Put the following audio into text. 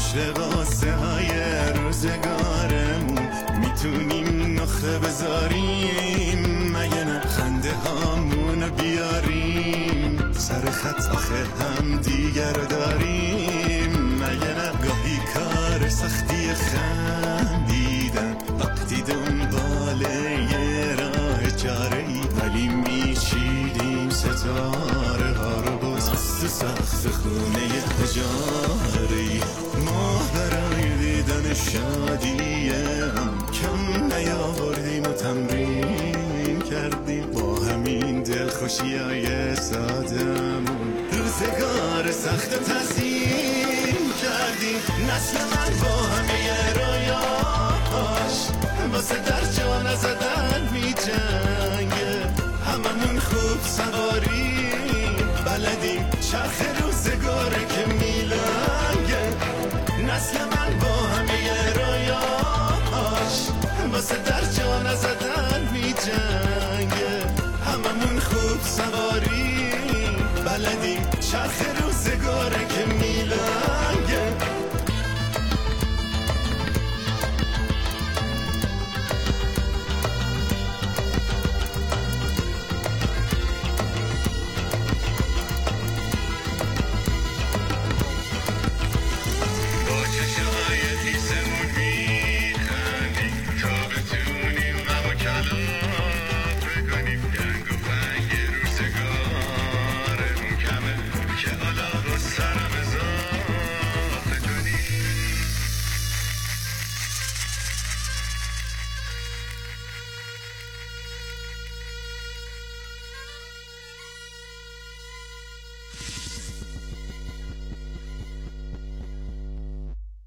پشت قاسه های روزگارمون میتونیم نخه بذاریم، مگه نه خنده هامونو بیاریم سر خط آخه هم دیگر داریم، مگه نه گاهی کار سختی خندیدن وقتی دنبال یه راه چاره ای، ولی میچیدیم ستاره ها رو باز تو سقف خونه اجاره ای. ما برای دیدن شادی هم کم نیاوردیم و تمرین کردیم، با همین دلخوشی های سادمون روزگار سخت تزیین کردیم. نسل من با همه رویاش واسه در جا نزدن می جنگه، هممون خوب سواری بلدیم چرخ روزگاره که میلنگه. نسل من با همه رویاش واسه در جا نزدن می جنگه، هممون خوب سواری بلدیم چرخ